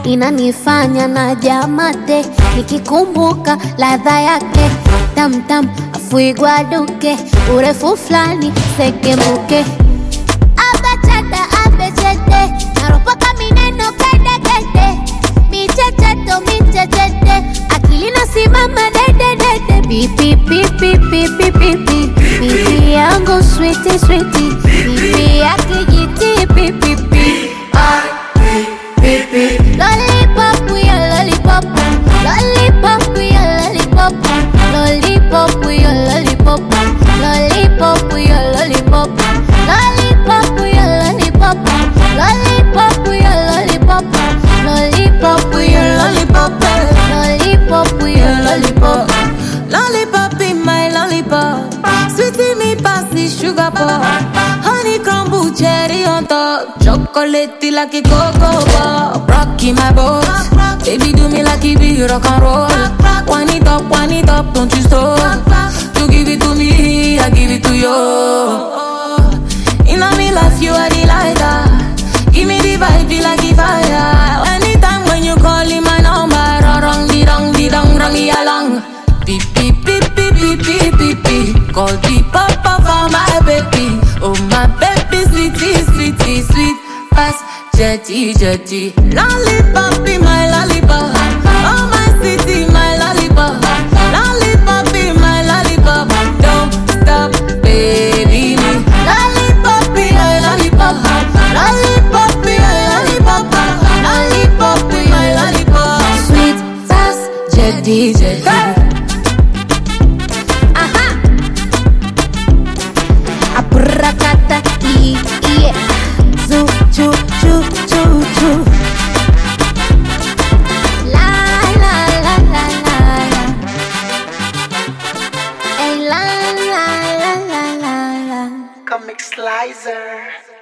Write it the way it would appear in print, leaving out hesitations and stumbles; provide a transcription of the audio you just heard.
inanifanya na jamate, nikikumbuka ladha yake tam tam, afuigwa duke, urefu flani sekemuke. Abachata abechete, naropoka mineno kede kede, michecheto michechete, akili nasimama dede dede. Pipi pipi pipi pipi, pipi yangu sweetie sweetie, pipi yake jiti pipi pipi. Lollipop, we a lollipop. Lollipop, we a lollipop. Lollipop, we a lollipop. Lollipop, we a lollipop. Lollipop, we a lollipop. Lollipop, we a lollipop. Lollipop, we a lollipop. Lollipop, we a lollipop. Lollipop in my lollipop. Sweetie me pass the sugar pop. Honey crumble cherry on top. Chocolate like a cocoa pop. Rocky my boat. Baby do me like it be rock and roll. Wind it up, don't you stop. You give it to me, I give it to you. In a me life you are the lighter. Give me the vibe, feel like a fire. Anytime when you call in my number, rong di dong along. Beep beep beep beep beep beep beep beep. Call the papa for my baby. Oh my baby, sweetie, sweetie, sweet fast, jetty, jetty. Lollipop in my lollipop. Oh my sweetie, my lollipop. Lollipop in my lollipop. Don't stop, baby me. Lollipop in my lollipop. Lollipop in my lollipop. Lollipop in my lollipop. Sweet fast, Jetty, jetty. Abracata, yeah. Zoo, choo, choo, choo, choo. La, la, la, la, la, la. Hey, la, la, la, la, la, la. Comic Slicer.